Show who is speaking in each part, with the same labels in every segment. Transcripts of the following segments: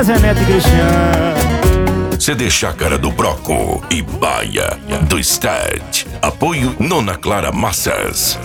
Speaker 1: Zé Neto e Cristiano.
Speaker 2: CD Chácara do Broco e Baia do Stat. Apoio Nona Clara Massas.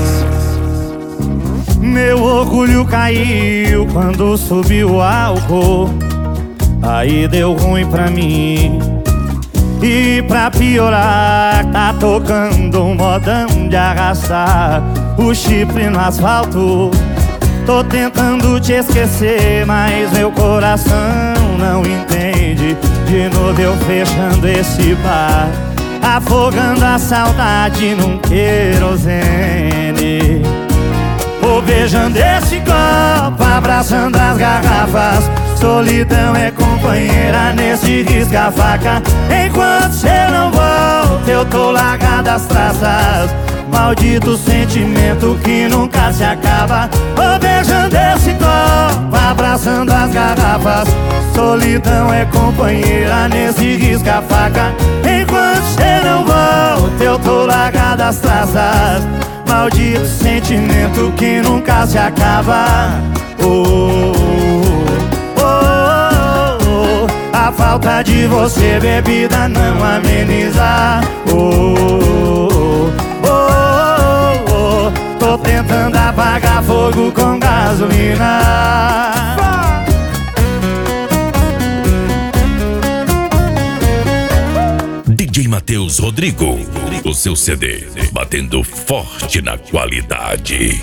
Speaker 1: Meu orgulho caiu quando subiu o álcool, aí deu ruim pra mim. E pra piorar, tá tocando um modão de arrastar o chifre no asfalto. Tô tentando te esquecer, mas meu coração não entende. De novo eu fechando esse bar, afogando a saudade num querosene. Vou beijando esse copo, abraçando as garrafas. Solidão é companheira nesse risca-faca. Enquanto cê não volta, eu tô largado as traças. Maldito sentimento que nunca se acaba. Vou beijando esse copo, abraçando as garrafas. Solidão é companheira nesse risca-faca. Enquanto cê não volta, eu tô largado as traças. Maldito sentimento que nunca se acaba. A falta de você, bebida, não ameniza. Tô tentando apagar fogo com gasolina.
Speaker 2: DJ Matheus Rodrigo, o seu CD batendo forte na qualidade.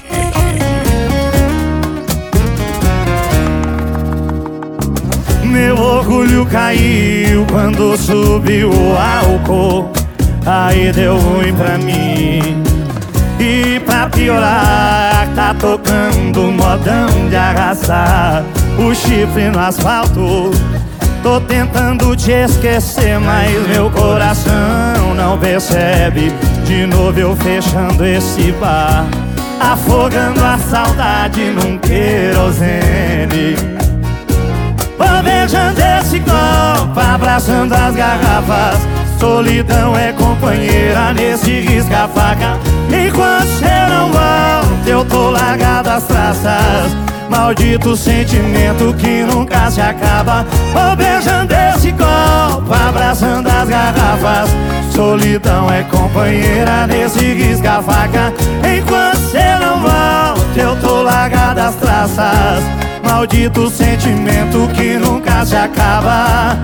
Speaker 1: Meu orgulho caiu quando subiu o álcool, aí deu ruim pra mim. E pra piorar, tá tocando um modão de arrastar o chifre no asfalto. Tô tentando te esquecer, mas meu coração não percebe. De novo eu fechando esse bar, afogando a saudade num querosene. Vou beijando esse copo, abraçando as garrafas. Solidão é companheira nesse risca-faca. Enquanto cê não volta, eu tô largado as traças. Maldito sentimento que nunca se acaba. Vou beijando esse copo, abraçando as garrafas. Solidão é companheira nesse risca-faca. Enquanto cê não volta, eu tô largado as traças. Maldito sentimento que nunca se acaba.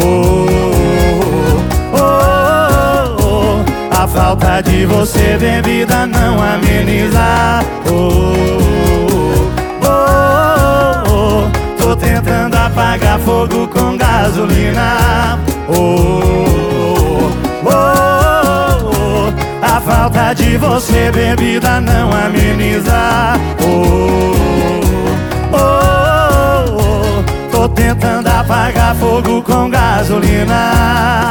Speaker 1: A falta de você, bebida, não ameniza. Tô tentando apagar fogo com gasolina. A falta de você, bebida, não ameniza. Tô tentando apagar fogo com gasolina.